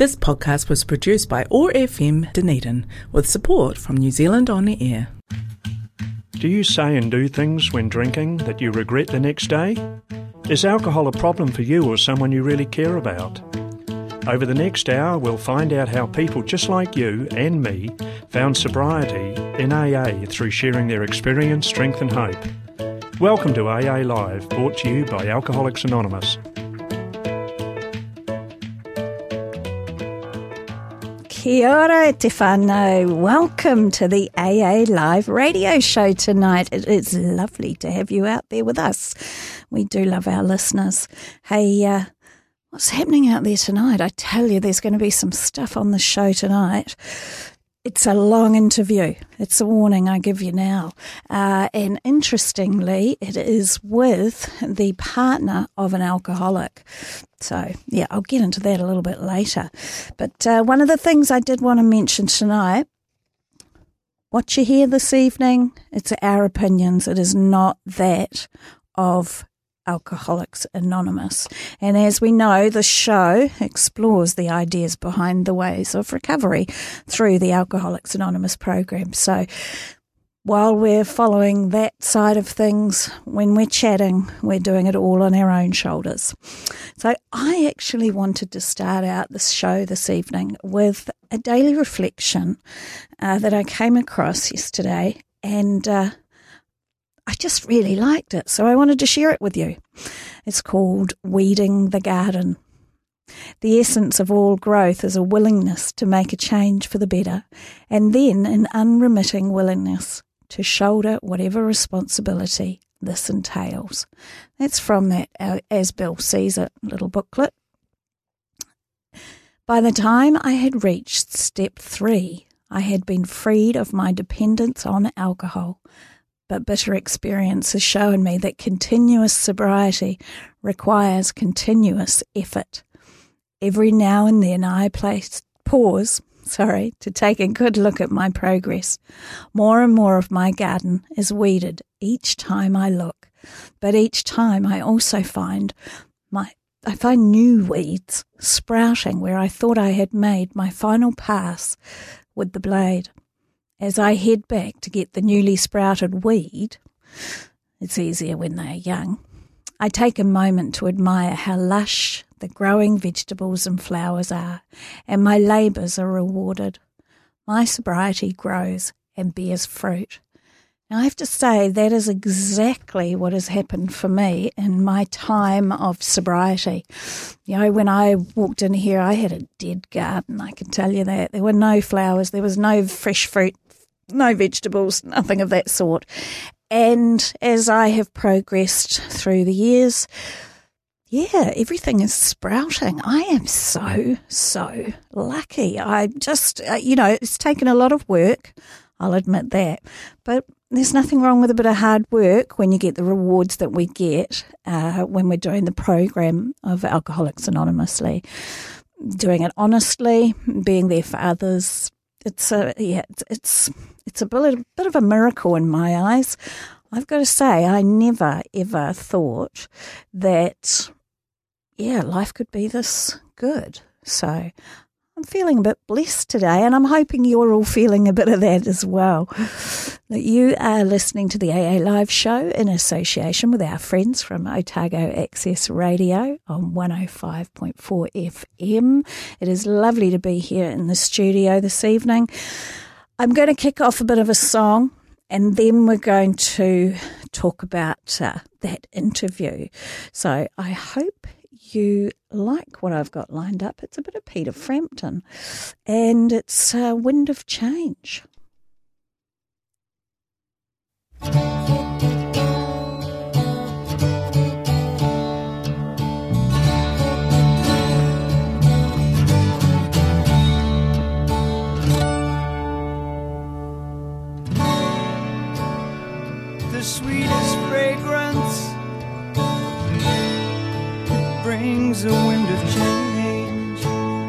This podcast was produced by OAR FM Dunedin with support from New Zealand On the Air. Do you say and do things when drinking that you regret the next day? Is alcohol a problem for you or someone you really care about? Over the next hour, we'll find out how people just like you and me found sobriety in AA through sharing their experience, strength and hope. Welcome to AA Live, brought to you by Alcoholics Anonymous. Kia ora te whānau. Welcome to the AA Live radio show tonight. It is lovely to have you out there with us. We do love our listeners. Hey, what's happening out there tonight? I tell you, there's going to be some stuff on the show tonight. It's a long interview. It's a warning I give you now. And interestingly, it is with the partner of an alcoholic. So, yeah, I'll get into that a little bit later. But one of the things I did want to mention tonight, what you hear this evening, it's our opinions. It is not that of Alcoholics Anonymous. And as we know, the show explores the ideas behind the ways of recovery through the Alcoholics Anonymous program. So while we're following that side of things, when we're chatting, we're doing it all on our own shoulders. So I actually wanted to start out this show this evening with a daily reflection that I came across yesterday, and I just really liked it, so I wanted to share it with you. It's called Weeding the Garden. The essence of all growth is a willingness to make a change for the better, and then an unremitting willingness to shoulder whatever responsibility this entails. That's from that As Bill Sees It little booklet. By the time I had reached step 3, I had been freed of my dependence on alcohol. But bitter experience has shown me that continuous sobriety requires continuous effort. Every now and then I pause to take a good look at my progress. More and more of my garden is weeded each time I look, but each time I also find new weeds sprouting where I thought I had made my final pass with the blade. As I head back to get the newly sprouted weed, it's easier when they are young, I take a moment to admire how lush the growing vegetables and flowers are, and my labours are rewarded. My sobriety grows and bears fruit. Now, I have to say that is exactly what has happened for me in my time of sobriety. You know, when I walked in here, I had a dead garden, I can tell you that. There were no flowers, there was no fresh fruit, no vegetables, nothing of that sort. And as I have progressed through the years, yeah, everything is sprouting. I am so lucky. I just, it's taken a lot of work, I'll admit that. But there's nothing wrong with a bit of hard work when you get the rewards that we get when we're doing the program of Alcoholics Anonymously. Doing it honestly, being there for others. It's a bit of a miracle in my eyes. I've got to say, I never ever thought that, life could be this good. So I'm feeling a bit blessed today, and I'm hoping you're all feeling a bit of that as well. That you are listening to the AA Live show in association with our friends from Otago Access Radio on 105.4 FM. It is lovely to be here in the studio this evening. I'm going to kick off a bit of a song, and then we're going to talk about that interview. So I hope you like what I've got lined up. It's a bit of Peter Frampton, and it's Wind of Change. The sweetest fragrance brings a wind of change.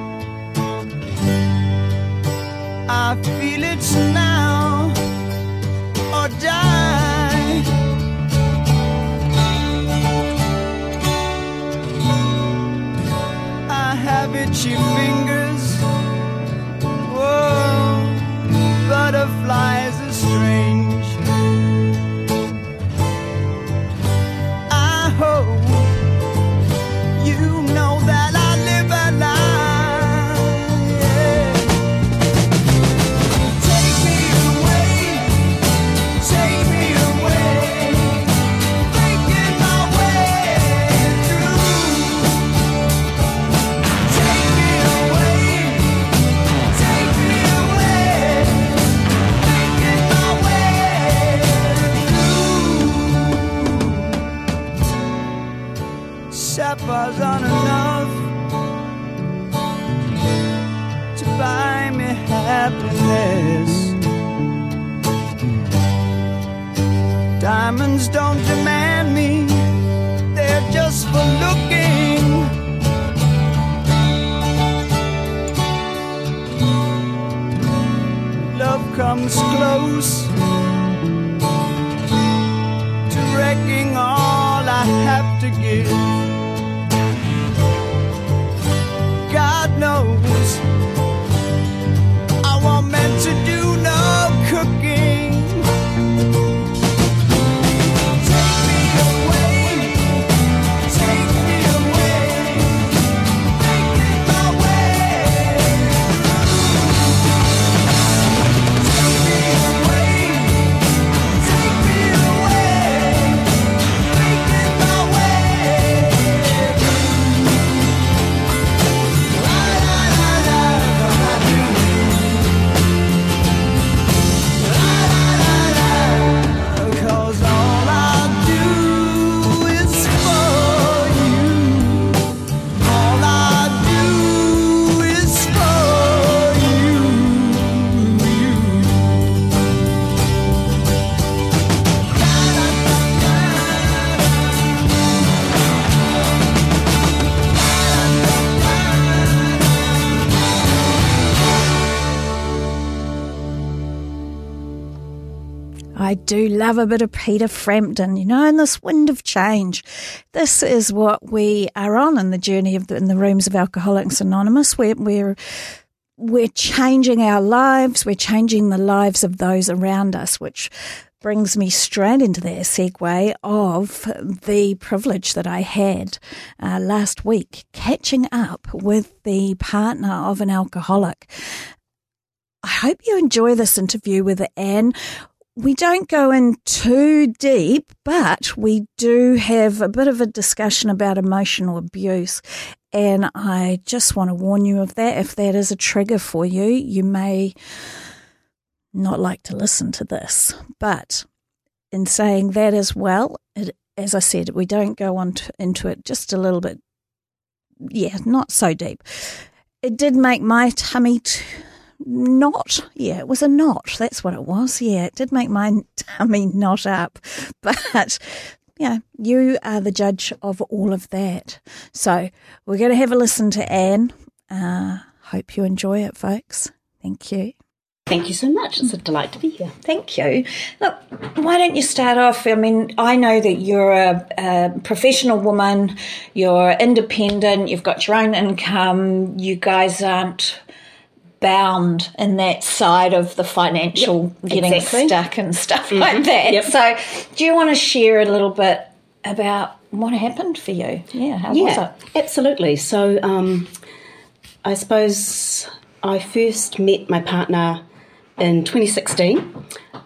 I feel it now or die. I have itchy fingers happiness. Diamonds don't demand me, they're just for looking. Love comes close to wrecking all I have to give. God knows I wasn't meant to do no cooking. I do love a bit of Peter Frampton, you know, in this wind of change. This is what we are on in the journey in the rooms of Alcoholics Anonymous. We're changing our lives. We're changing the lives of those around us, which brings me straight into that segue of the privilege that I had last week, catching up with the partner of an alcoholic. I hope you enjoy this interview with Anne. We don't go in too deep, but we do have a bit of a discussion about emotional abuse. And I just want to warn you of that. If that is a trigger for you, you may not like to listen to this. But in saying that as well, as I said, we don't go on into it just a little bit, not so deep. It did make my tummy knot. Yeah, it was a knot. That's what it was. Yeah, it did make my tummy knot up. But, you are the judge of all of that. So we're going to have a listen to Anne. Hope you enjoy it, folks. Thank you. Thank you so much. It's a delight to be here. Thank you. Look, why don't you start off? I mean, I know that you're a professional woman, you're independent, you've got your own income, you guys aren't bound in that side of the financial getting stuck and stuff like that. Yep. So do you want to share a little bit about what happened for you? Yeah, how was it? Absolutely. So I suppose I first met my partner in 2016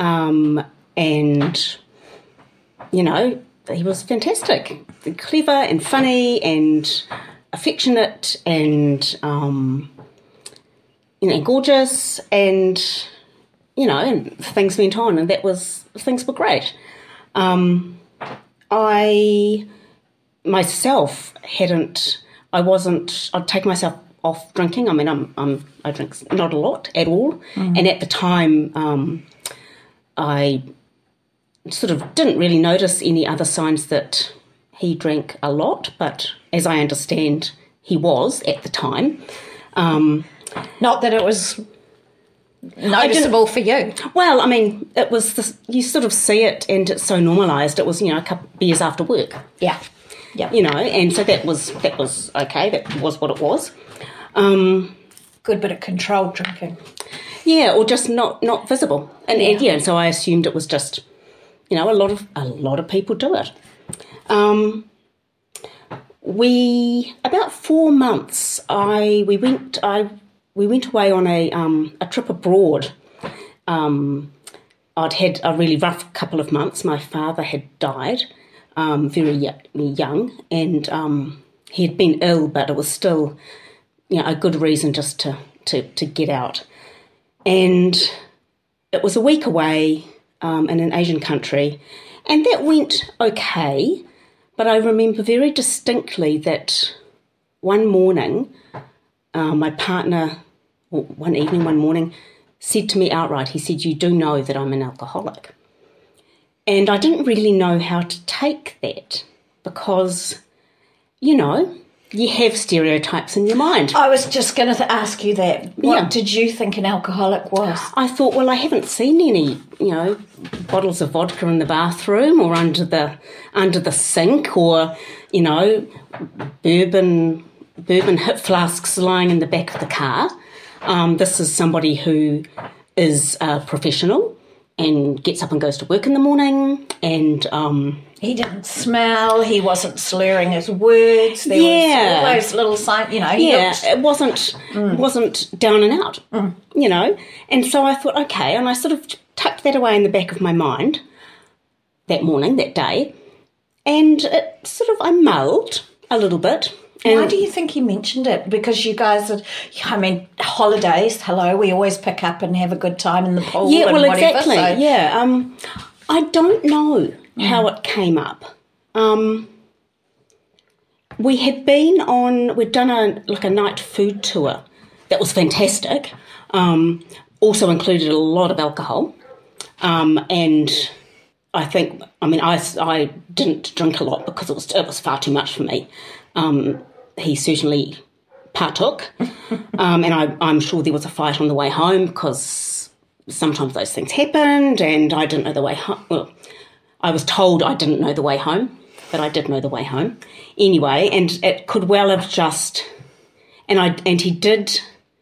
and, you know, he was fantastic, clever and funny and affectionate and gorgeous, and and things went on, and things were great. I myself I'd taken myself off drinking. I mean, I drink not a lot at all, and at the time, I sort of didn't really notice any other signs that he drank a lot, but as I understand, he was at the time. Not that it was noticeable for you. Well, I mean, it was you sort of see it and it's so normalised. It was, a couple of beers after work. Yeah. Yeah. And so that was okay. That was what it was. Good bit of controlled drinking. Yeah, or just not visible. And so I assumed it was just, a lot of people do it. About 4 months, we went away on a trip abroad. I'd had a really rough couple of months. My father had died very young, and he had been ill, but it was still, a good reason just to get out. And it was a week away in an Asian country, and that went okay. But I remember very distinctly that one morning, my partner, one morning, said to me outright, he said, "You do know that I'm an alcoholic." And I didn't really know how to take that because, you have stereotypes in your mind. I was just going to ask you that. What did you think an alcoholic was? I thought, well, I haven't seen any, bottles of vodka in the bathroom or under the sink or, bourbon hip flasks lying in the back of the car. This is somebody who is a professional and gets up and goes to work in the morning, and he didn't smell, he wasn't slurring his words, there was all those little signs, it wasn't down and out, and so I thought, okay, and I sort of tucked that away in the back of my mind that morning, that day, and it sort of, I mulled a little bit. Why do you think he mentioned it? Because you guys holidays, hello, we always pick up and have a good time in the pool and whatever. Exactly, so. I don't know how it came up. We'd done a night food tour that was fantastic, also included a lot of alcohol, and I think, I didn't drink a lot because it was far too much for me. He certainly partook, and I'm sure there was a fight on the way home because sometimes those things happened, and I didn't know the way home. Well, I was told I didn't know the way home, but I did know the way home anyway, and it could well have just, and he did,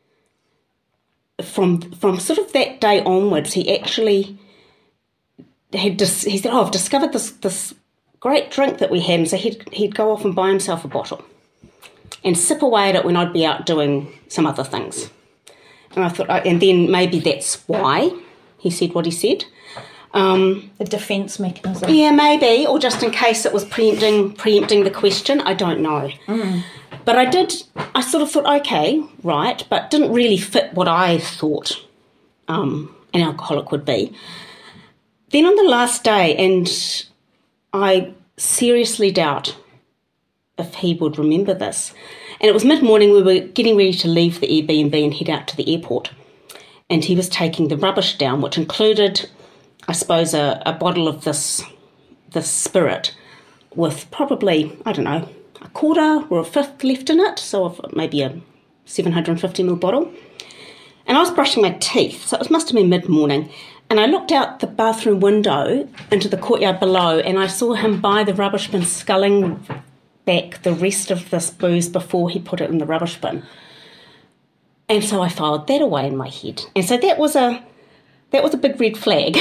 from sort of that day onwards, he actually he said, "Oh, I've discovered this great drink that we had," and so he'd go off and buy himself a bottle and sip away at it when I'd be out doing some other things. And I thought, and then maybe that's why he said what he said. The defence mechanism. Yeah, maybe, or just in case it was preempting the question. I don't know. But I sort of thought, okay, right, but didn't really fit what I thought an alcoholic would be. Then on the last day, and I seriously doubt if he would remember this. And it was mid-morning, we were getting ready to leave the Airbnb and head out to the airport. And he was taking the rubbish down, which included, I suppose, a bottle of this spirit with probably, I don't know, a quarter or a fifth left in it, so maybe a 750ml bottle. And I was brushing my teeth, so it must have been mid-morning. And I looked out the bathroom window into the courtyard below, and I saw him by the rubbish bin sculling back the rest of this booze before he put it in the rubbish bin. And so I filed that away in my head. And so that was a big red flag.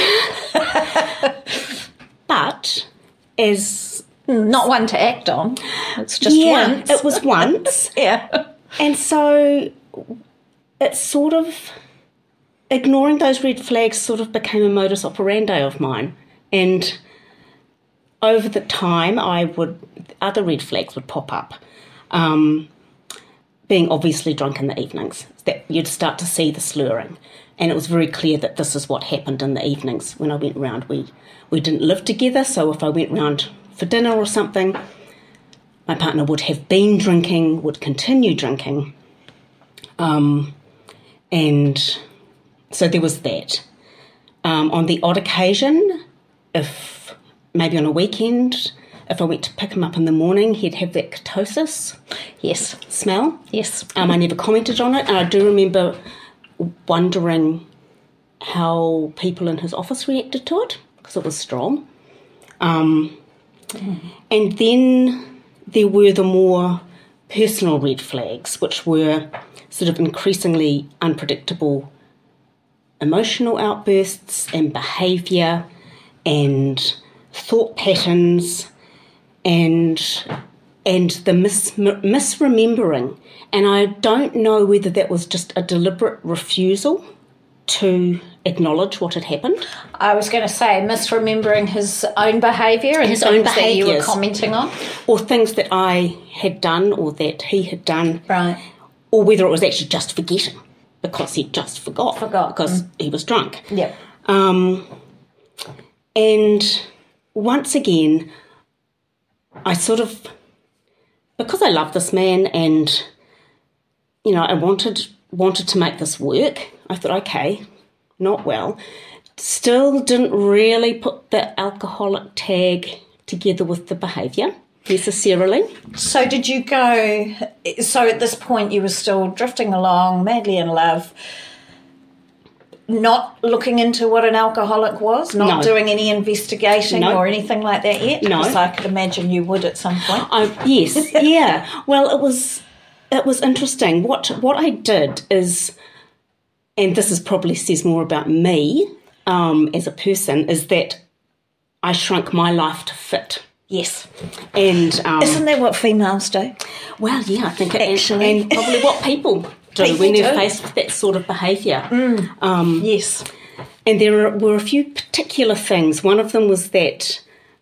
But as... Not one to act on. It's just once. It was once. Yeah. And so it's sort of... Ignoring those red flags sort of became a modus operandi of mine. And over the time, other red flags would pop up. Being obviously drunk in the evenings, that you'd start to see the slurring. And it was very clear that this is what happened in the evenings when I went round. We didn't live together, so if I went round for dinner or something, my partner would have been drinking, would continue drinking. And so there was that. On the odd occasion, if maybe on a weekend, if I went to pick him up in the morning, he'd have that ketosis smell. Yes. I never commented on it, and I do remember wondering how people in his office reacted to it, because it was strong. And then there were the more personal red flags, which were sort of increasingly unpredictable emotional outbursts and behaviour and thought patterns and the misremembering. And I don't know whether that was just a deliberate refusal to acknowledge what had happened. I was going to say misremembering his own behaviour and his own behaviours that you were commenting on. Or things that I had done or that he had done. Right. Or whether it was actually just forgetting because he just forgot. Because he was drunk. Yep. And once again, I sort of, because I love this man and, I wanted to make this work, I thought, okay, not well, still didn't really put the alcoholic tag together with the behaviour necessarily. So did you go, so at this point you were still drifting along, madly in love, not looking into what an alcoholic was, not doing any investigating or anything like that yet? No. Because I could imagine you would at some point. Yes, yeah. Well, it was interesting. What I did is, and this is probably says more about me as a person, is that I shrunk my life to fit. Yes. And isn't that what females do? Well, yeah, I think actually, and probably what people do when they're faced with that sort of behaviour. Yes. And there were a few particular things. One of them was that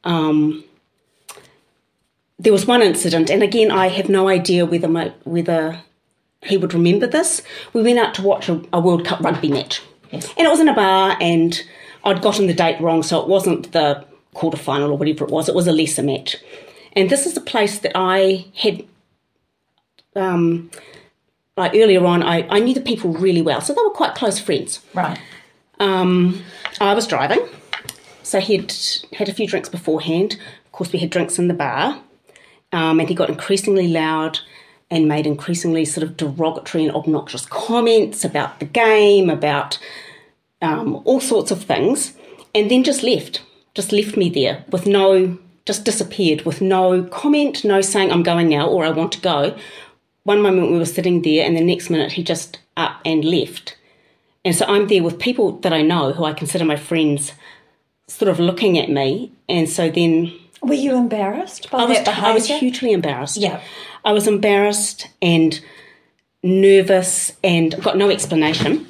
there was one incident, and again, I have no idea whether he would remember this. We went out to watch a World Cup rugby match. Yes. And it was in a bar, and I'd gotten the date wrong, so it wasn't the quarterfinal or whatever it was a lesser match. And this is a place that I had, like earlier on, I knew the people really well, so they were quite close friends. Right. I was driving, so he'd had a few drinks beforehand. Of course, we had drinks in the bar, and he got increasingly loud and made increasingly sort of derogatory and obnoxious comments about the game, about all sorts of things, and then just left me there with just disappeared with no comment, no saying I'm going now or I want to go. One moment we were sitting there and the next minute he just up and left. And so I'm there with people that I know who I consider my friends sort of looking at me. And so then... Were you embarrassed by that behaviour? I was hugely embarrassed. Yeah. I was embarrassed and nervous and got no explanation.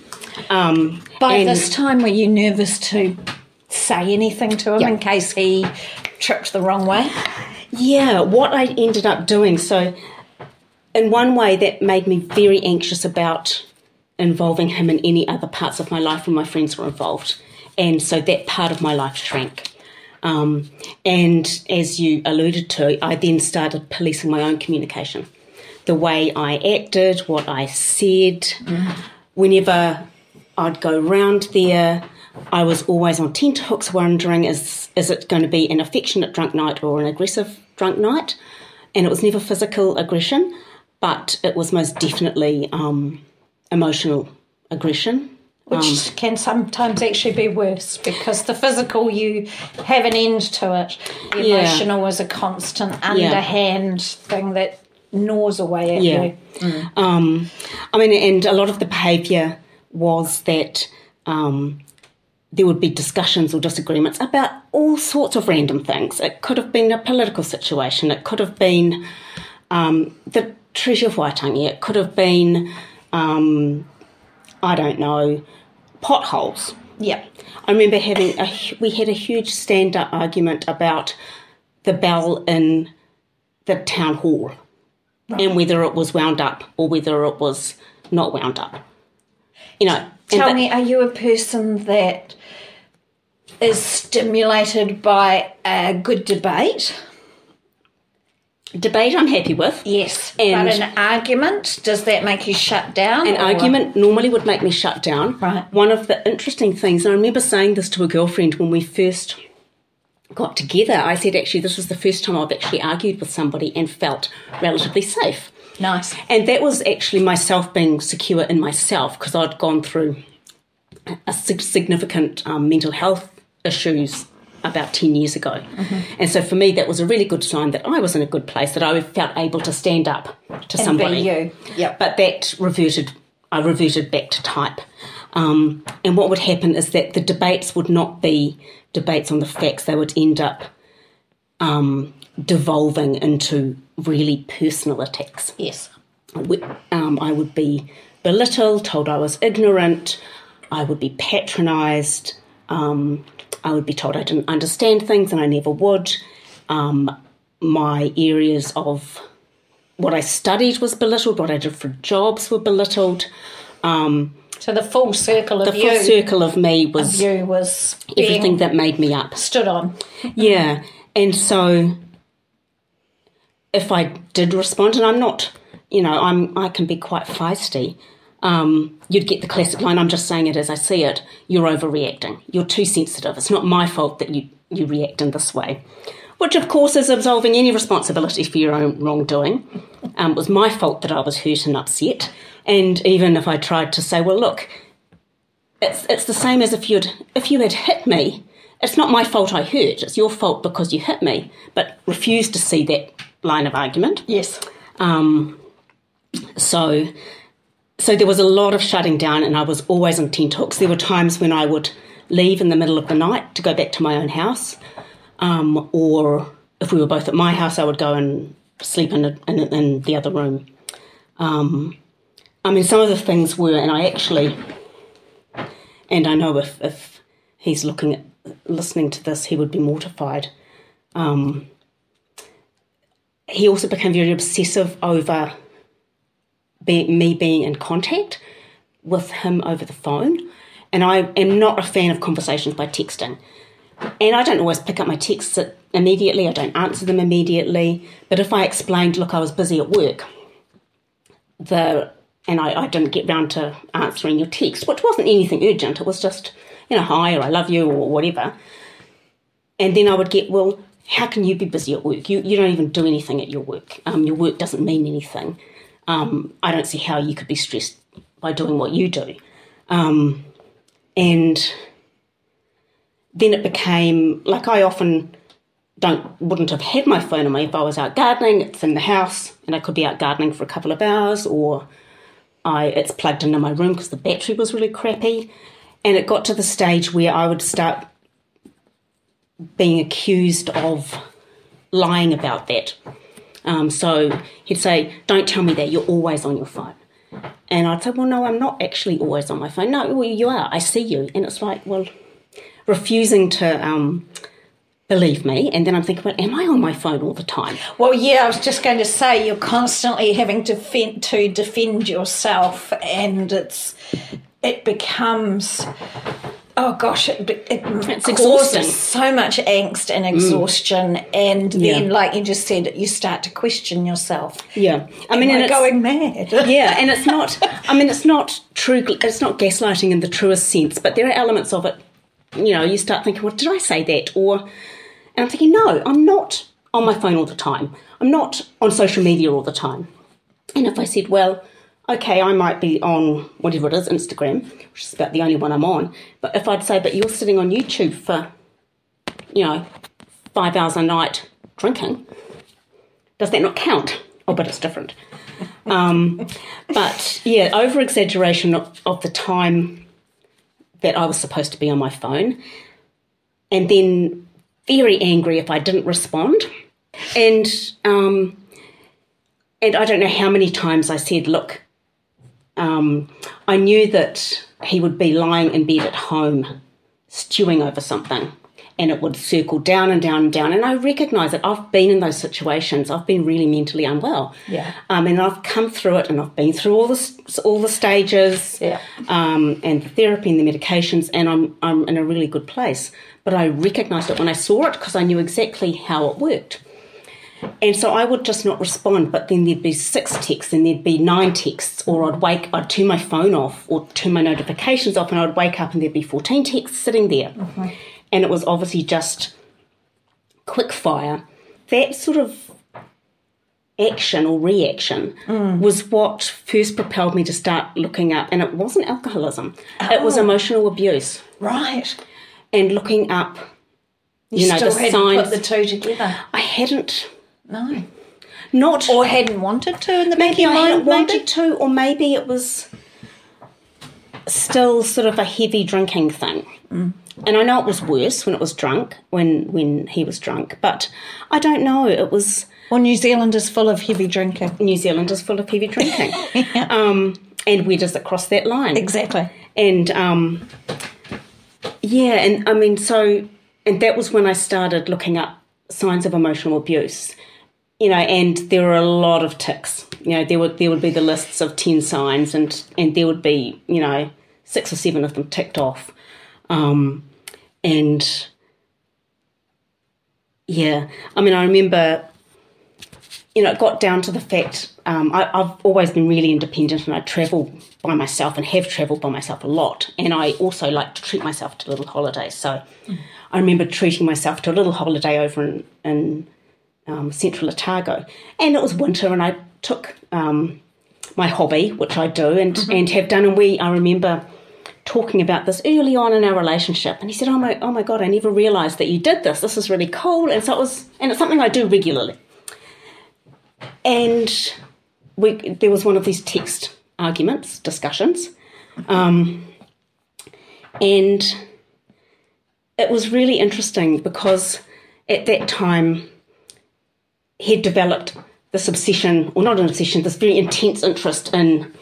By this time, were you nervous to say anything to him in case he tripped the wrong way? Yeah, what I ended up doing, so in one way that made me very anxious about involving him in any other parts of my life when my friends were involved. And so that part of my life shrank. And as you alluded to, I then started policing my own communication. The way I acted, what I said, whenever I'd go round there, I was always on tenterhooks wondering, is it going to be an affectionate drunk night or an aggressive drunk night? And it was never physical aggression, but it was most definitely emotional aggression. Which can sometimes actually be worse because the physical, you have an end to it. The emotional is a constant underhand thing that gnaws away at you. I mean, and a lot of the behaviour was that there would be discussions or disagreements about all sorts of random things. It could have been a political situation. It could have been the Treasure of Waitangi. It could have been, I don't know, potholes. Yeah. I remember we had a huge stand-up argument about the bell in the town hall and whether it was wound up or whether it was not wound up. You know. Tell me, are you a person that is stimulated by a good debate? Debate I'm happy with. Yes. And but an argument, does that make you shut down? An argument normally would make me shut down. Right. One of the interesting things, and I remember saying this to a girlfriend when we first got together, I said actually this was the first time I've actually argued with somebody and felt relatively safe. Nice. And that was actually myself being secure in myself because I'd gone through a significant mental health issues about 10 years ago. Mm-hmm. And so for me, that was a really good sign that I was in a good place, that I felt able to stand up to somebody. Be you. Yep. But I reverted back to type. And what would happen is that the debates would not be debates on the facts. They would end up devolving into really personal attacks. Yes. I would be belittled, told I was ignorant. I would be patronised. I would be told I didn't understand things, and I never would. My areas of what I studied was belittled. What I did for jobs were belittled. So the full circle of you. The full circle of me was everything that made me up. Stood on. Yeah. And so if I did respond, and I'm not, I can be quite feisty, you'd get the classic line, I'm just saying it as I see it, you're overreacting, you're too sensitive, it's not my fault that you react in this way. Which, of course, is absolving any responsibility for your own wrongdoing. It was my fault that I was hurt and upset. And even if I tried to say, well, look, it's the same as if you had hit me, it's not my fault I hurt, it's your fault because you hit me, but refuse to see that line of argument. Yes. So there was a lot of shutting down, and I was always on tenterhooks. There were times when I would leave in the middle of the night to go back to my own house, or if we were both at my house, I would go and sleep in the other room. I mean, some of the things were, and I know if he's listening to this, he would be mortified. He also became very obsessive over me being in contact with him over the phone, and I am not a fan of conversations by texting. And I don't always pick up my texts immediately, I don't answer them immediately, but if I explained, look, I was busy at work, and I didn't get round to answering your text, which wasn't anything urgent, it was just, hi, or I love you, or whatever. And then I would get, well, how can you be busy at work? You don't even do anything at your work. Your work doesn't mean anything. I don't see how you could be stressed by doing what you do. And then it became, like, I often wouldn't have had my phone on me if I was out gardening. It's in the house, and I could be out gardening for a couple of hours, or it's plugged into my room because the battery was really crappy. And it got to the stage where I would start being accused of lying about that. So he'd say, don't tell me that, you're always on your phone. And I'd say, well, no, I'm not actually always on my phone. No, well, you are, I see you. And it's like, well, refusing to believe me. And then I'm thinking, well, am I on my phone all the time? Well, yeah, I was just going to say, you're constantly having to defend yourself, and it becomes... Oh gosh, it's exhausting. So much angst and exhaustion, and then, like you just said, you start to question yourself. Yeah, I mean, it's going mad. Yeah, and it's not. I mean, it's not true. It's not gaslighting in the truest sense, but there are elements of it. You start thinking, well, did I say that? And I'm thinking, no, I'm not on my phone all the time. I'm not on social media all the time. And if I said, well, okay, I might be on whatever it is, Instagram, which is about the only one I'm on. But if I'd say, but you're sitting on YouTube for, 5 hours a night drinking, does that not count? Oh, but it's different. But, yeah, over-exaggeration of the time that I was supposed to be on my phone, and then very angry if I didn't respond. And I don't know how many times I said, look, I knew that he would be lying in bed at home stewing over something, and it would circle down and down and down. And I recognise that I've been in those situations. I've been really mentally unwell. Yeah. And I've come through it, and I've been through all the stages, and the therapy and the medications, and I'm in a really good place. But I recognised it when I saw it because I knew exactly how it worked. And so I would just not respond, but then there'd be 6 texts and there'd be 9 texts, or I'd turn my phone off or turn my notifications off, and I'd wake up and there'd be 14 texts sitting there. Mm-hmm. And it was obviously just quick fire. That sort of action or reaction was what first propelled me to start looking up, and it wasn't alcoholism. Oh. It was emotional abuse. Right. And looking up, you still the hadn't signs. Put the two together. I hadn't. No. Not. Or hadn't wanted to in the back of your mind. Maybe I hadn't wanted to, or maybe it was still sort of a heavy drinking thing. Mm. And I know it was worse when it was drunk, when he was drunk, but I don't know. It was... Well, New Zealand is full of heavy drinking. New Zealand is full of heavy drinking. Yeah. And where does it cross that line? Exactly. And, yeah, and I mean, so... And that was when I started looking up signs of emotional abuse, and there were a lot of ticks. There would be the lists of 10 signs, and there would be, 6 or 7 of them ticked off. And, yeah, I mean, I remember it got down to the fact I've always been really independent, and I travel by myself and have travelled by myself a lot. And I also like to treat myself to little holidays. So I remember treating myself to a little holiday over in Central Otago. And it was winter, and I took my hobby, which I do and have done. And I remember talking about this early on in our relationship. And he said, oh my God, I never realised that you did this. This is really cool. And so it's something I do regularly. And there was one of these text discussions, and it was really interesting because at that time he'd developed this obsession, or not an obsession, this very intense interest in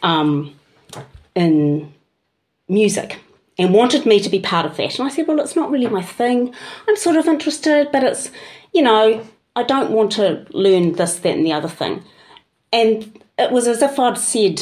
music, and wanted me to be part of that. And I said, well, it's not really my thing. I'm sort of interested, but it's, I don't want to learn this, that, and the other thing. And it was as if I'd said,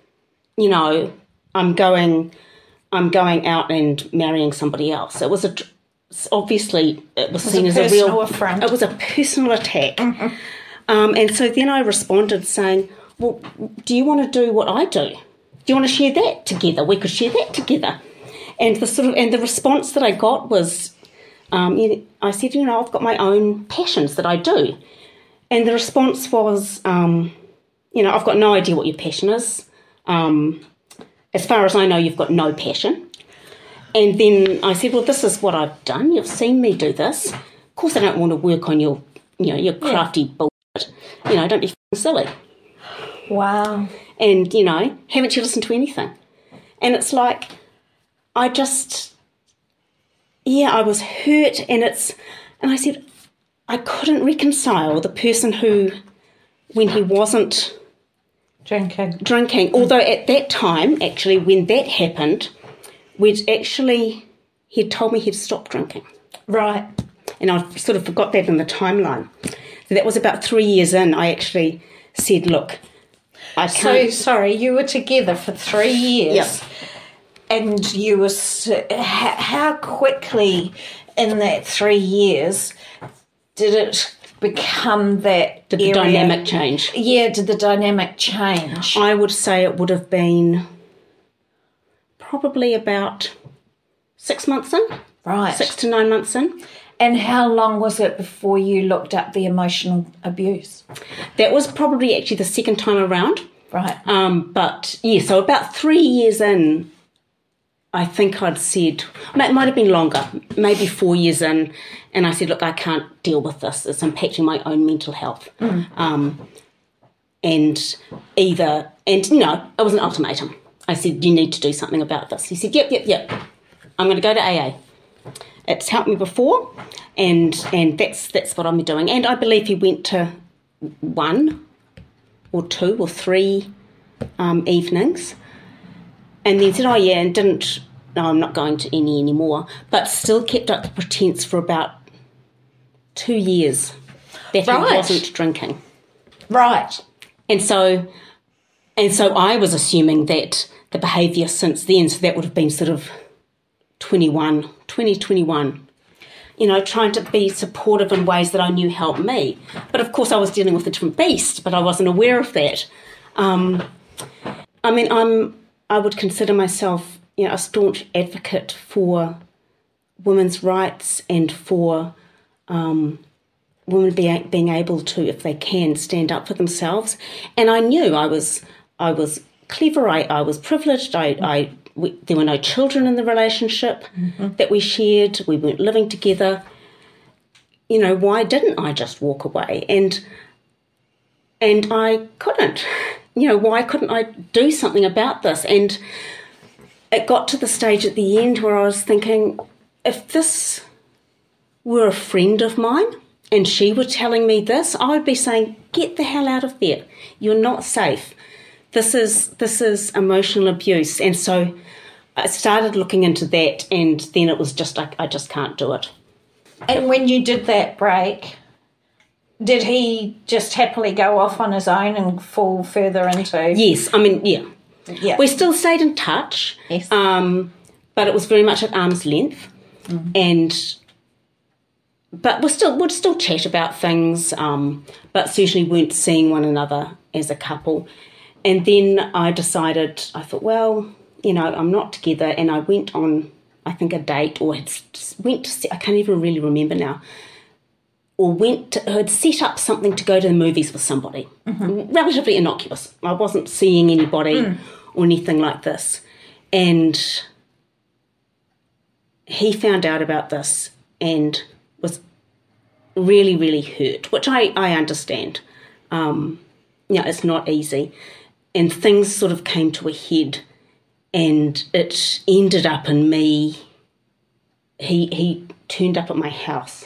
I'm going out and marrying somebody else. It was obviously it was seen as a real affront. It was a personal attack. Mm-hmm. And so then I responded saying, well, do you want to do what I do? Do you want to share that together? We could share that together. And the response that I got was, I said, I've got my own passions that I do. And the response was, I've got no idea what your passion is. As far as I know, you've got no passion. And then I said, well, this is what I've done. You've seen me do this. Of course, I don't want to work on your crafty bullshit. Don't be silly. Wow. And, haven't you listened to anything? And it's like, I was hurt, and I said, I couldn't reconcile the person who, when he wasn't drinking, although at that time, actually, when that happened, he'd told me he'd stopped drinking. Right. And I sort of forgot that in the timeline. So that was about 3 years in. I actually said, look, I can't... So, sorry, you were together for 3 years. Yep. And you were... How quickly in that 3 years did it become that Did the dynamic change? Yeah, did the dynamic change? I would say it would have been probably about 6 months in. Right. 6 to 9 months in. And how long was it before you looked up the emotional abuse? That was probably actually the second time around. Right. But, so about 3 years in, I think I'd said, it might have been longer, maybe 4 years in, and I said, look, I can't deal with this. It's impacting my own mental health. Mm. It was an ultimatum. I said, you need to do something about this. He said, yep. I'm going to go to AA. It's helped me before, and that's what I'm doing. And I believe he went to 1 or 2 or 3 evenings, and then said, and no, I'm not going to any anymore, but still kept up the pretense for about 2 years that he wasn't drinking. Right. And so I was assuming that the behaviour since then, so that would have been sort of 2021, trying to be supportive in ways that I knew helped me. But of course I was dealing with a different beast, but I wasn't aware of that. I would consider myself, a staunch advocate for women's rights and for women being able to, if they can, stand up for themselves. And I knew I was clever. I was privileged. There were no children in the relationship that we shared. We weren't living together. Why didn't I just walk away? And I couldn't. Why couldn't I do something about this? And it got to the stage at the end where I was thinking, if this were a friend of mine and she were telling me this, I would be saying, get the hell out of there. You're not safe. This is emotional abuse. And so I started looking into that, and then it was just like, I just can't do it. And when you did that break, did he just happily go off on his own and fall further into... Yes, Yeah. We still stayed in touch, yes. But it was very much at arm's length. Mm. but would still chat about things, but certainly weren't seeing one another as a couple. And then I thought, well, I'm not together, and I went on, I think, a date, or I can't even really remember now, or had set up something to go to the movies with somebody, relatively innocuous. I wasn't seeing anybody or anything like this. And he found out about this and was really, really hurt, which I understand. It's not easy. And things sort of came to a head, and it ended up in me. He turned up at my house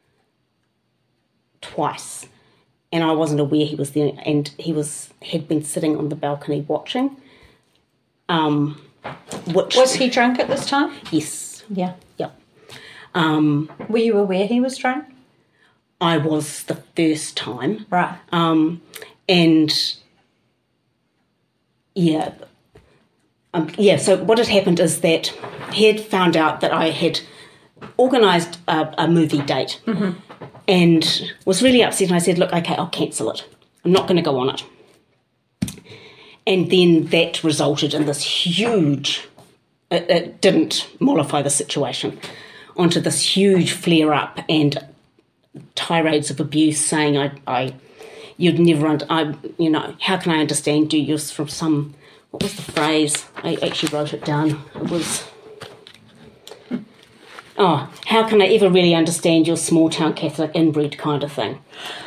twice, and I wasn't aware he was there, and had been sitting on the balcony watching. Was he drunk at this time? Yes. Yeah. Yep. Were you aware he was drunk? I was the first time. Right. So what had happened is that he had found out that I had organised a movie date, and was really upset. And I said, look, okay, I'll cancel it. I'm not going to go on it. And then that resulted in this huge, it didn't mollify the situation, onto this huge flare-up and tirades of abuse, saying you'd never, how can I understand you? You're from some, what was the phrase? I actually wrote it down. It was, how can I ever really understand your small-town Catholic inbred kind of thing?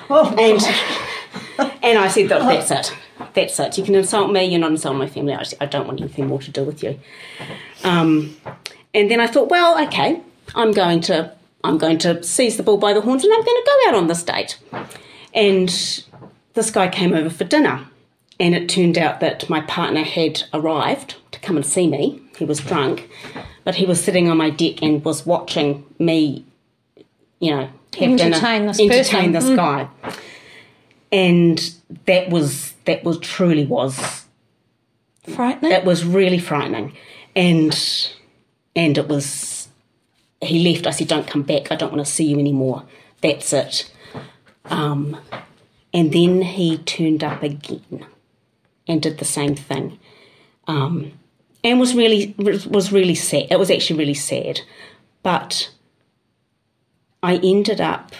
And I said, that's it. You can insult me, you're not insulting my family. I don't want anything more to do with you. And then I thought, well, okay, I'm going to seize the bull by the horns, and I'm going to go out on this date. And this guy came over for dinner, and it turned out that my partner had arrived to come and see me. He was drunk, but he was sitting on my deck and was watching me, have entertain dinner, this guy. And that truly was frightening. It was really frightening, and it was. He left. I said, "Don't come back. I don't want to see you anymore. That's it." And then he turned up again, and did the same thing, and was really sad. It was actually really sad, but I ended up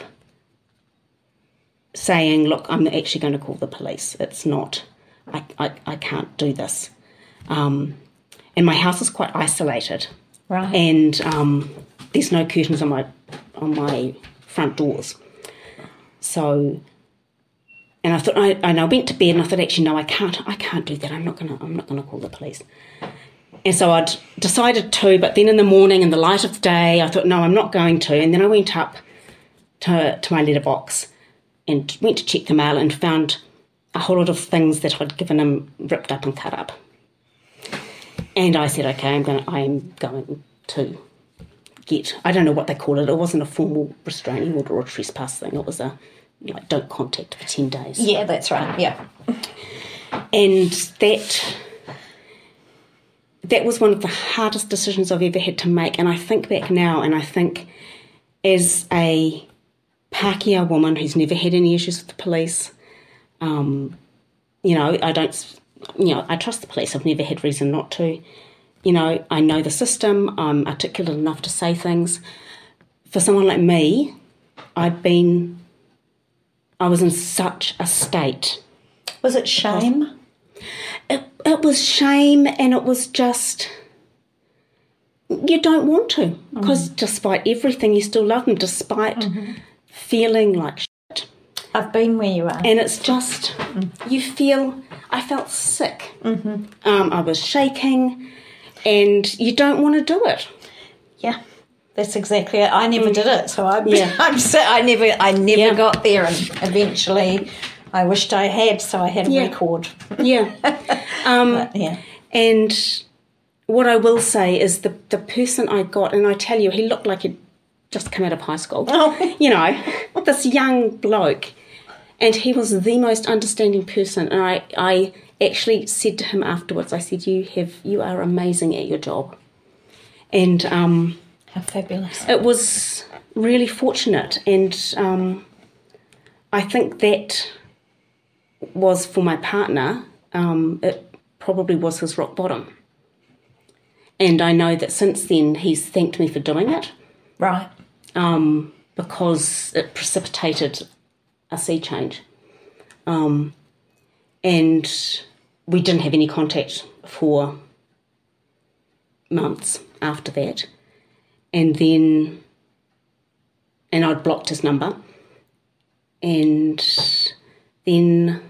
saying, look, I'm actually going to call the police. It's not, I can't do this. And my house is quite isolated. Right. And there's no curtains on my front doors. So, and I thought, I went to bed and I thought, actually, no, I can't do that. I'm not gonna call the police. And so I'd decided to, but then in the morning, in the light of the day, I thought, no, I'm not going to. And then I went up to my letterbox and went to check the mail and found a whole lot of things that I'd given him ripped up and cut up. And I said, okay, I am going to get, I don't know what they call it. It wasn't a formal restraining order or a trespass thing. It was a, don't contact for 10 days. Yeah, that's right, yeah. And that was one of the hardest decisions I've ever had to make. And I think back now, and I think as a Pākehā woman who's never had any issues with the police, I trust the police. I've never had reason not to. I know the system. I'm articulate enough to say things. For someone like me, I was in such a state. Was it shame? It was shame, and it was just, you don't want to, because despite everything, you still love them, despite feeling like shit. I've been where you are. And it's just, I felt sick. I was shaking, and you don't want to do it. Yeah, that's exactly it. I never did it, so I never got there, and eventually I wished I had, so I had a record. Yeah. And what I will say is the person I got, and I tell you, he looked like he'd just come out of high school. Oh. This young bloke. And he was the most understanding person. And I actually said to him afterwards, I said, you are amazing at your job. And how fabulous. It was really fortunate, and I think that was for my partner. It probably was his rock bottom, and I know that since then he's thanked me for doing it. Right. Because it precipitated a sea change, and we didn't have any contact for months after that, and I'd blocked his number, and then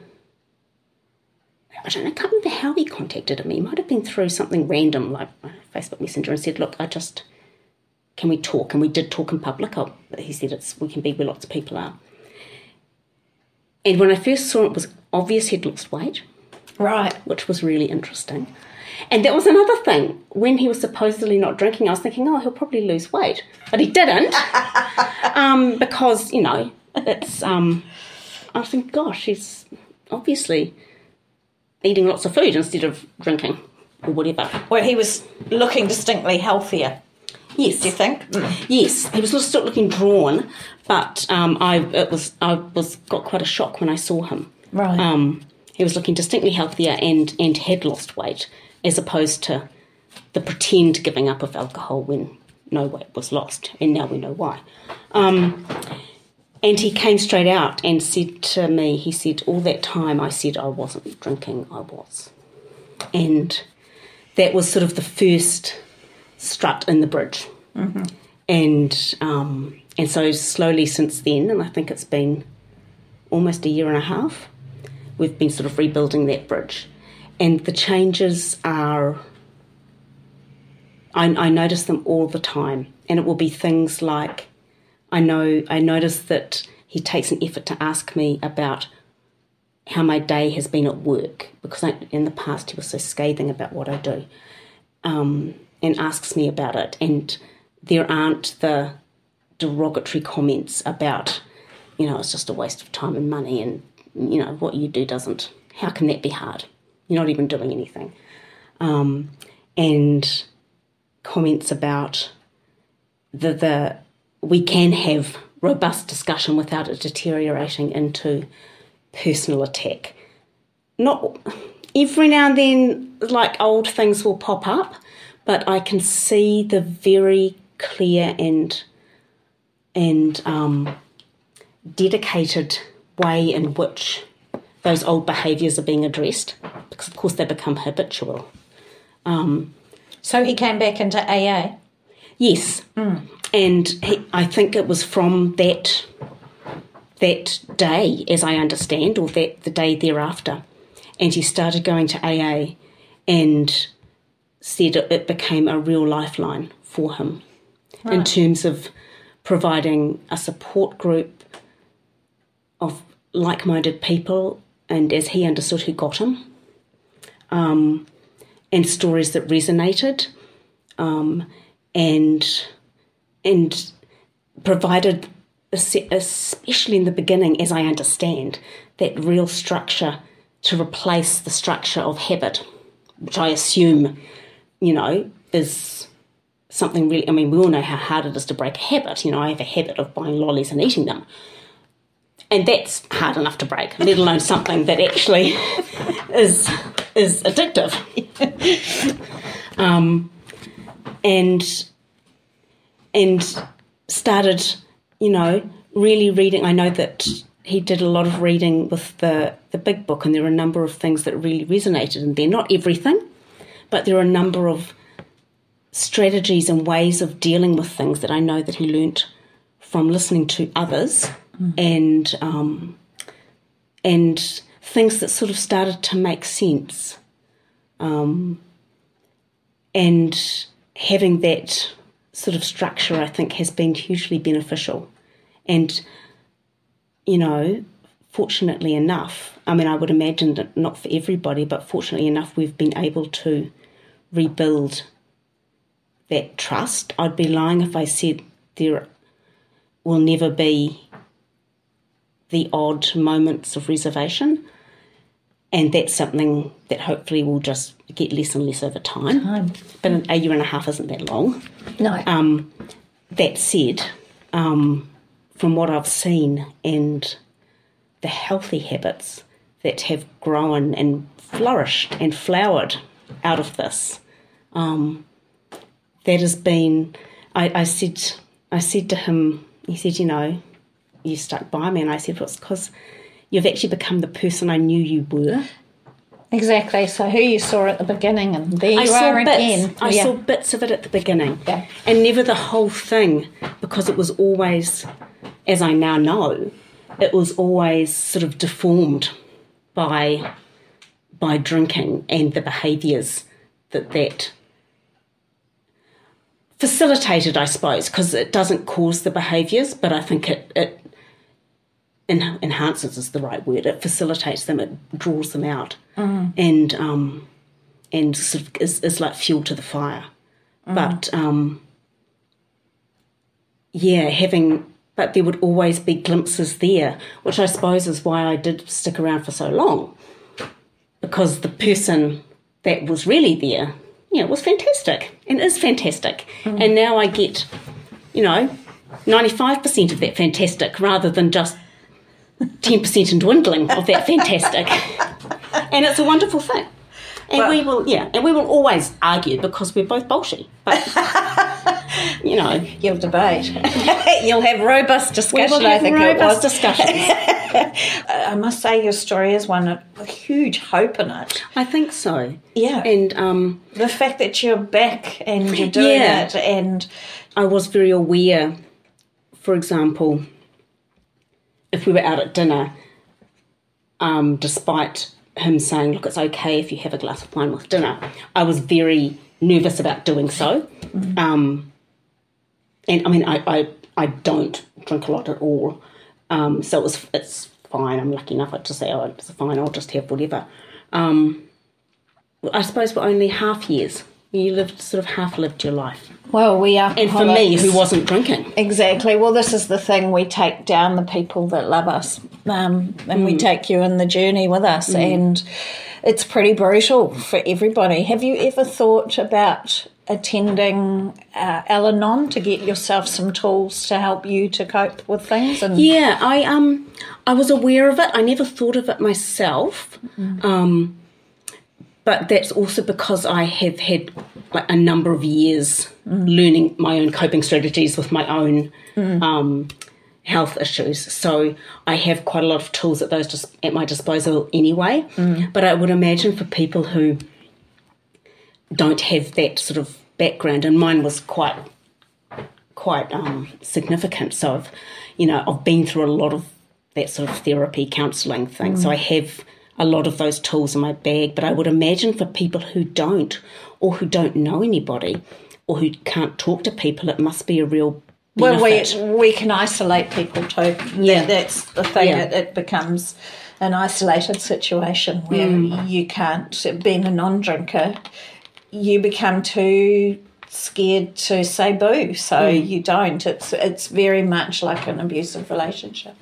I can't remember how he contacted me. It might have been through something random like Facebook Messenger, and said, "Look, can we talk?" And we did talk in public. He said we can be where lots of people are. And when I first saw it, it was obvious he'd lost weight. Right. Which was really interesting. And that was another thing. When he was supposedly not drinking, I was thinking, he'll probably lose weight. But he didn't. Because, it's... I was thinking, gosh, he's obviously eating lots of food instead of drinking or whatever. Well, he was looking distinctly healthier. Yes. Do you think? Yes. He was still looking drawn, but I got quite a shock when I saw him. Right. He was looking distinctly healthier and had lost weight, as opposed to the pretend giving up of alcohol when no weight was lost, and now we know why. And he came straight out and said to me, he said, all that time I said I wasn't drinking, I was. And that was sort of the first strut in the bridge. Mm-hmm. And so slowly since then, and I think it's been almost a year and a half, we've been sort of rebuilding that bridge. And the changes are, I notice them all the time. And it will be things like, I notice that he takes an effort to ask me about how my day has been at work, because in the past he was so scathing about what I do, and asks me about it. And there aren't the derogatory comments about, it's just a waste of time and money, and, what you do how can that be hard? You're not even doing anything. And comments about we can have robust discussion without it deteriorating into personal attack. Not every now and then, like old things will pop up, but I can see the very clear and dedicated way in which those old behaviours are being addressed, because of course they become habitual. So he came back into AA? Yes. Mm. And I think it was from that day, as I understand, or the day thereafter. And he started going to AA and said it became a real lifeline for him, right, in terms of providing a support group of like-minded people, and as he understood who got him, and stories that resonated, and provided, especially in the beginning, as I understand, that real structure to replace the structure of habit, which I assume, is something really, we all know how hard it is to break a habit. I have a habit of buying lollies and eating them. And that's hard enough to break, let alone something that actually is addictive. And started, really reading. I know that he did a lot of reading with the big book, and there are a number of things that really resonated in there. Not everything, but there are a number of strategies and ways of dealing with things that I know that he learnt from listening to others, and things that sort of started to make sense. And having that sort of structure, I think, has been hugely beneficial. And, fortunately enough, I would imagine that not for everybody, but fortunately enough, we've been able to rebuild that trust. I'd be lying if I said there will never be the odd moments of reservation, and that's something that hopefully will just get less and less over time. But a year and a half isn't that long. No. That said, from what I've seen and the healthy habits that have grown and flourished and flowered out of this, that has been, I said to him, he said, you stuck by me, and I said, well, it's because you've actually become the person I knew you were. Exactly. So who you saw at the beginning, and there you are again. I saw bits of it at the beginning, yeah, and never the whole thing, because it was always, as I now know, it was always sort of deformed by drinking and the behaviours that facilitated, I suppose, because it doesn't cause the behaviours, but I think it enhances is the right word. It facilitates them, it draws them out, and sort of is like fuel to the fire. But but there would always be glimpses there, which I suppose is why I did stick around for so long, because the person that was really there, was fantastic and is fantastic, and now I get, 95% of that fantastic rather than just 10% and dwindling of that fantastic, and it's a wonderful thing. And we will always argue because we're both bullshit. But you'll debate. You'll have robust discussion. We will have robust discussions. I must say, your story is one with huge hope in it. I think so. Yeah, and the fact that you're back and you're doing it, and I was very aware. For example, if we were out at dinner, despite him saying, look, it's okay if you have a glass of wine with dinner, I was very nervous about doing so. And I mean, I don't drink a lot at all. So it's fine. I'm lucky enough to say, oh, it's fine, I'll just have whatever. I suppose we're only half years. You half lived your life. Well, we are. And for me, who wasn't drinking. Exactly. Well, this is the thing. We take down the people that love us, and we take you in the journey with us, and it's pretty brutal for everybody. Have you ever thought about attending Al-Anon to get yourself some tools to help you to cope with things? And yeah, I was aware of it. I never thought of it myself. But that's also because I have had a number of years learning my own coping strategies with my own health issues. So I have quite a lot of tools at my disposal anyway. But I would imagine for people who don't have that sort of background, and mine was quite significant. So I've been through a lot of that sort of therapy, counselling thing. So I have a lot of those tools in my bag, but I would imagine for people who don't, or who don't know anybody, or who can't talk to people, it must be a real benefit. Well, we can isolate people too. Yeah, that's the thing. Yeah. It becomes an isolated situation where you can't, being a non-drinker, you become too scared to say boo, so you don't. It's very much like an abusive relationship.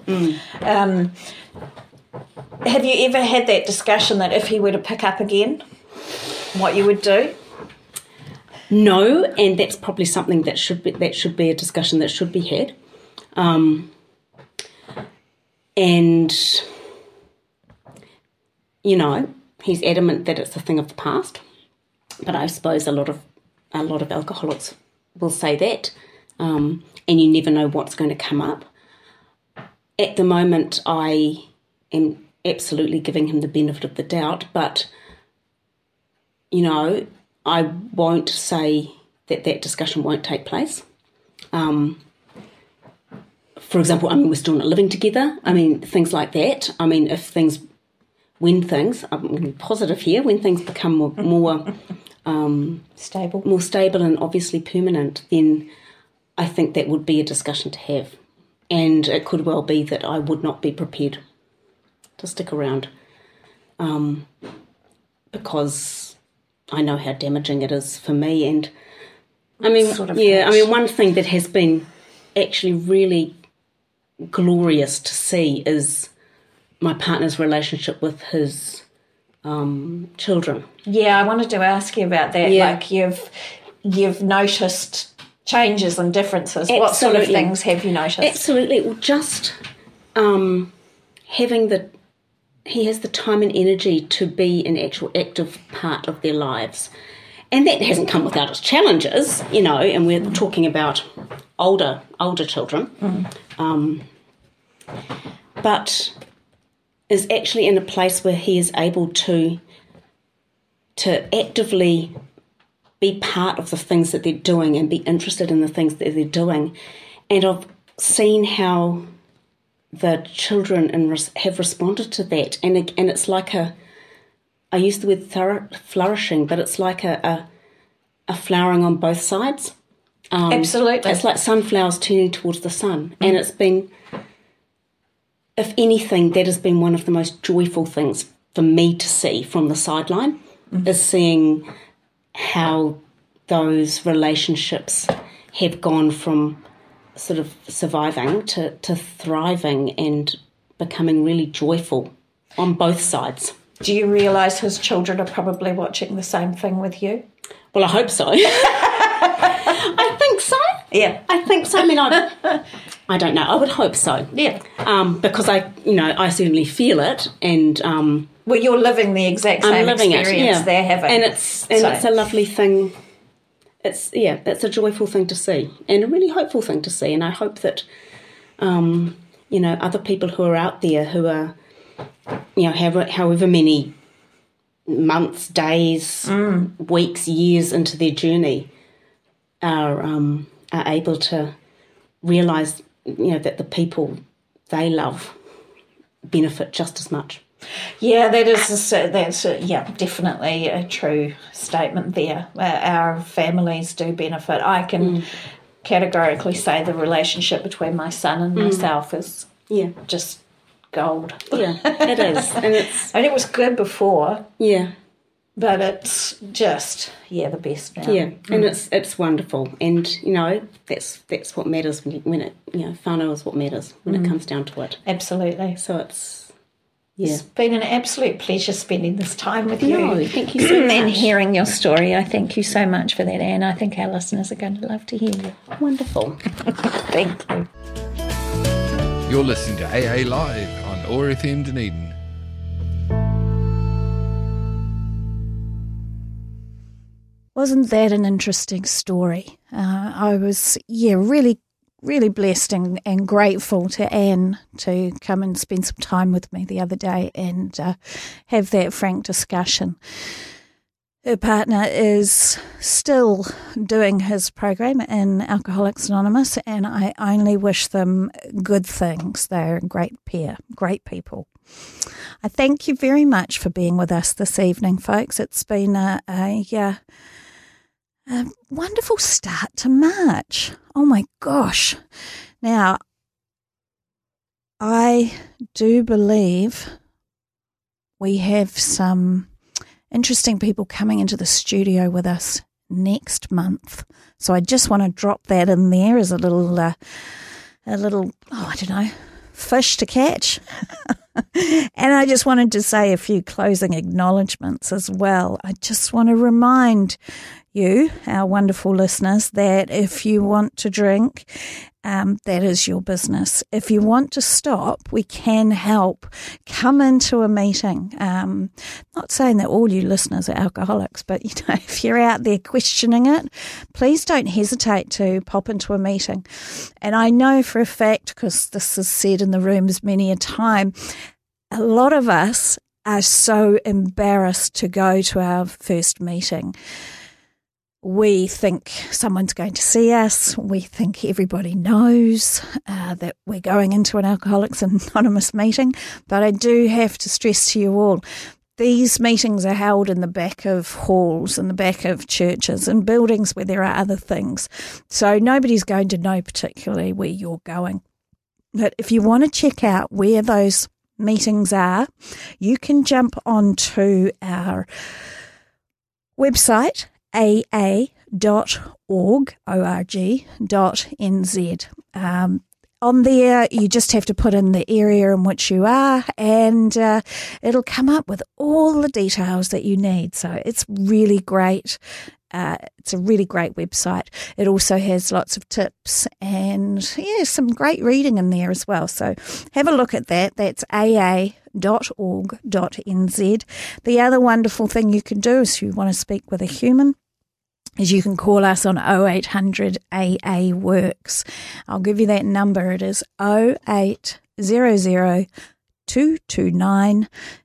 Have you ever had that discussion that if he were to pick up again, what you would do? No, and that's probably something that should be a discussion that should be had. And he's adamant that it's a thing of the past. But I suppose a lot of alcoholics will say that, and you never know what's going to come up. At the moment, I am absolutely giving him the benefit of the doubt, but I won't say that discussion won't take place. For example, we're still not living together. Things like that. When things, I'm going to be positive here, when things become more stable and obviously permanent, then I think that would be a discussion to have. And it could well be that I would not be prepared to stick around, because I know how damaging it is for me. And one thing that has been actually really glorious to see is my partner's relationship with his children. Yeah, I wanted to ask you about that. Yeah. Like you've noticed changes and differences? Absolutely. What sort of things have you noticed? Absolutely. Well, just he has the time and energy to be an actual active part of their lives. And that hasn't come without its challenges, and we're talking about older children. But is actually in a place where he is able to actively be part of the things that they're doing and be interested in the things that they're doing. And I've seen how the children have responded to that. And it's like I use the word flourishing, but it's like a flowering on both sides. Absolutely. It's like sunflowers turning towards the sun. And it's been, if anything, that has been one of the most joyful things for me to see from the sideline, is seeing how those relationships have gone from sort of surviving to thriving and becoming really joyful on both sides. Do you realise his children are probably watching the same thing with you? Well, I hope so. I think so. Yeah. I think so. I mean, I don't know. I would hope so. Yeah. Because I certainly feel it, and well, you're living the exact same experience they're having, and it's a lovely thing. It's a joyful thing to see, and a really hopeful thing to see. And I hope that other people who are out there who are however many months, days, weeks, years into their journey are able to realise that the people they love benefit just as much. Yeah, that's definitely a true statement there. Our families do benefit. I can categorically say the relationship between my son and myself is just gold. Yeah, it is. And it was good before. Yeah. But it's just, the best now. Yeah, and it's wonderful. And, that's what matters when it whānau is what matters when it comes down to it. Absolutely. So it's, It's been an absolute pleasure spending this time with you. No, thank you so much. And hearing your story. I thank you so much for that, Anne. I think our listeners are going to love to hear you. Wonderful. Thank you. You're listening to AA Live on OAR FM Dunedin. Wasn't that an interesting story? I was, really, really blessed and grateful to Anne to come and spend some time with me the other day and have that frank discussion. Her partner is still doing his program in Alcoholics Anonymous, and I only wish them good things. They're a great pair, great people. I thank you very much for being with us this evening, folks. It's been a wonderful start to March. Oh my gosh. Now, I do believe we have some interesting people coming into the studio with us next month. So I just want to drop that in there as a little, fish to catch. And I just wanted to say a few closing acknowledgements as well. I just want to remind you, our wonderful listeners, that if you want to drink, that is your business. If you want to stop, we can help. Come into a meeting. Not saying that all you listeners are alcoholics, but if you're out there questioning it, please don't hesitate to pop into a meeting. And I know for a fact, because this is said in the rooms many a time, a lot of us are so embarrassed to go to our first meeting. We think someone's going to see us. We think everybody knows that we're going into an Alcoholics Anonymous meeting. But I do have to stress to you all, these meetings are held in the back of halls, in the back of churches and buildings where there are other things. So nobody's going to know particularly where you're going. But if you want to check out where those meetings are, you can jump onto our website, aa.org.nz. On there, you just have to put in the area in which you are, and it'll come up with all the details that you need. So it's really great. it's a really great website. It also has lots of tips and some great reading in there as well. So have a look at that. That's aa.org.nz. The other wonderful thing you can do if you want to speak with a human is you can call us on 0800 AA Works. I'll give you that number. It is 0800 229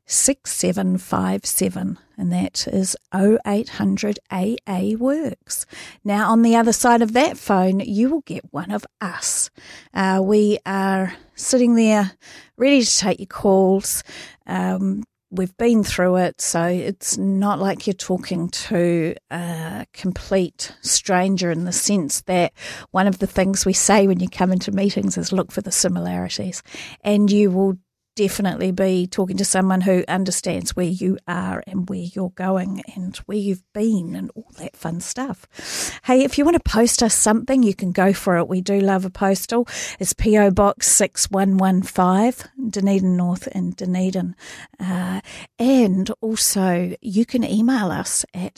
6757, and that is 0800 AA Works. Now, on the other side of that phone, you will get one of us. We are sitting there ready to take your calls. We've been through it, so it's not like you're talking to a complete stranger in the sense that one of the things we say when you come into meetings is look for the similarities, and you will definitely be talking to someone who understands where you are and where you're going and where you've been and all that fun stuff. Hey, if you want to post us something, you can go for it. We do love a postal. It's PO Box 6115, Dunedin North in Dunedin. And also you can email us at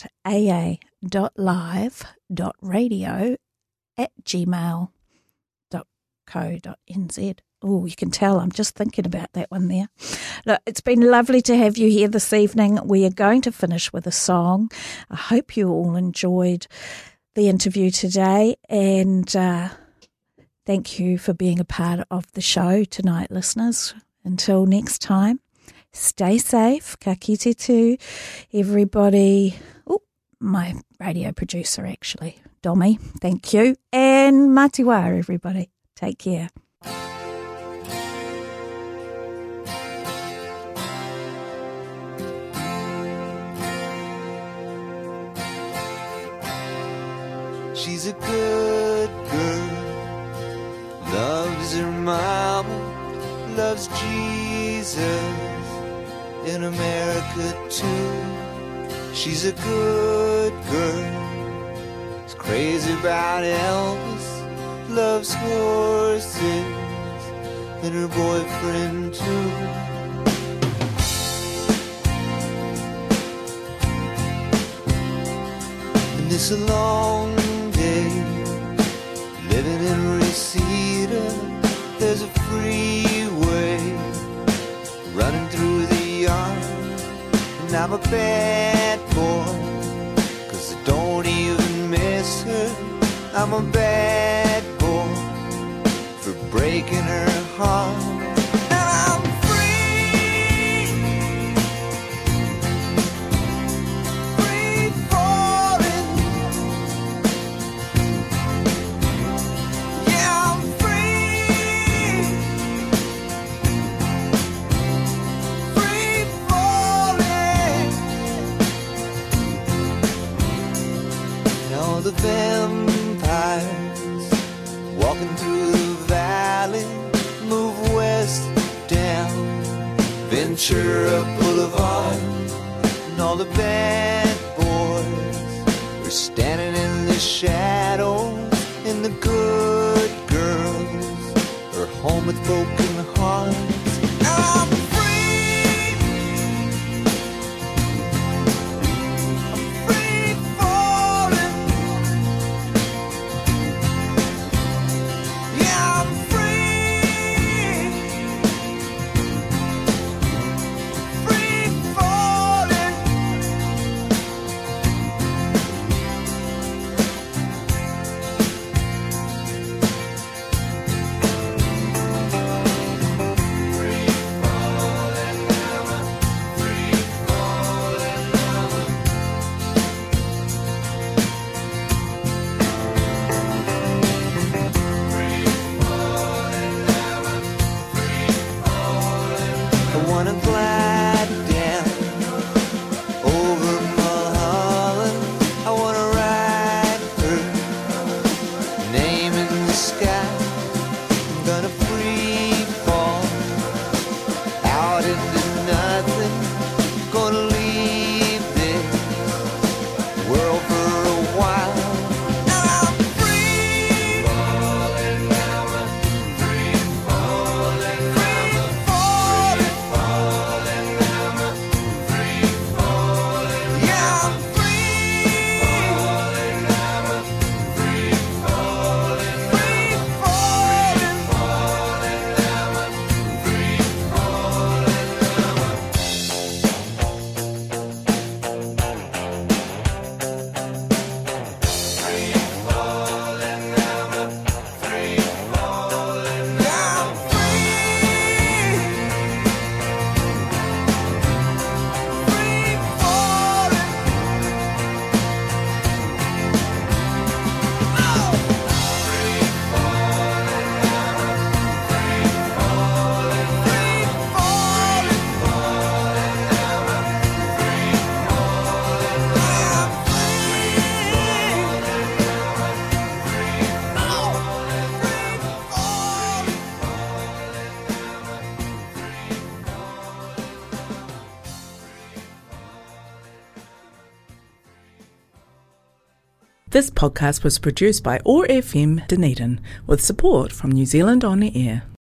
aa.live.radio@gmail.co.nz. Oh, you can tell I'm just thinking about that one there. Look, it's been lovely to have you here this evening. We are going to finish with a song. I hope you all enjoyed the interview today, and thank you for being a part of the show tonight, listeners. Until next time, stay safe. Ka kite tū, everybody. Oh, my radio producer, actually. Domi, thank you. And matiwa, everybody. Take care. She's a good girl, loves her mama, loves Jesus, in America too. She's a good girl, is crazy about Elvis, loves horses, and her boyfriend too. And it's a long living in Reseda, there's a freeway running through the yard. And I'm a bad boy, 'cause I don't even miss her. I'm a bad boy for breaking her heart. And I'm free, free falling. The vampires walking through the valley move west down Ventura Boulevard, and all the bad boys are standing in the shadows, and the good girls are home with broken hearts. I'm free falling. This podcast was produced by OAR FM Dunedin with support from New Zealand On Air.